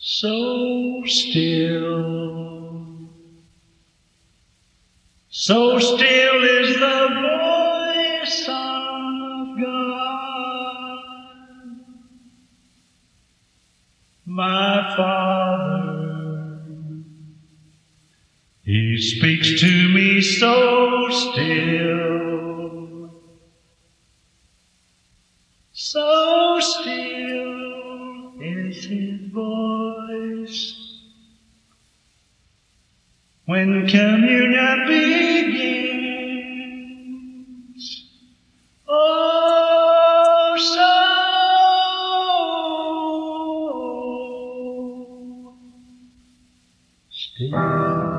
So still, so still is the voice of God, my Father. He speaks to me so still, so still is His voice. When communion begins, oh, so still.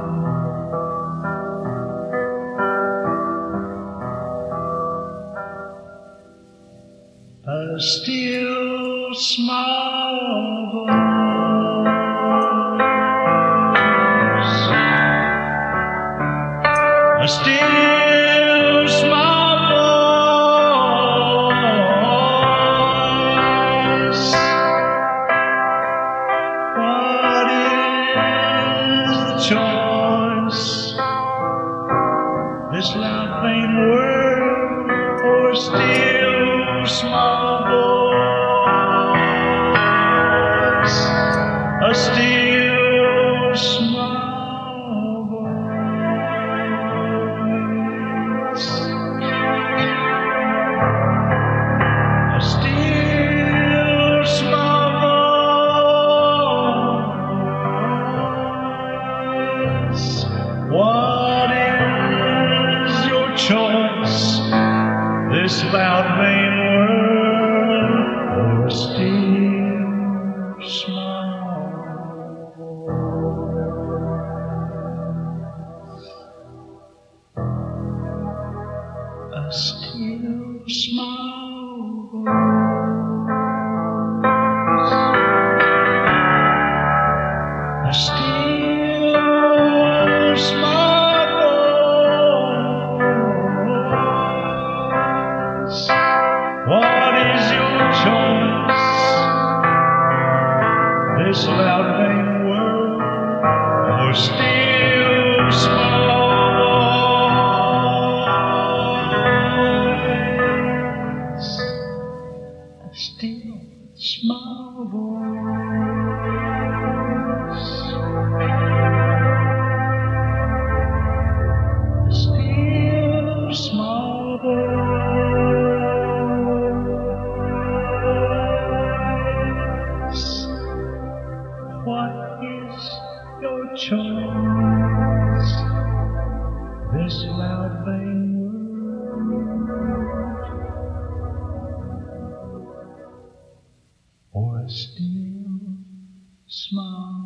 A still small voice, a still small voice. What is the choice? This loud vain world or still small voice, a still small voice, a still small voice. What is your choice? This loud vain world or a still small voice, a still small voice, a still small voice. What is your choice? This loud vain world or still small voice, a still small voice, a still small voice. What is your choice? This loud vain world or a still small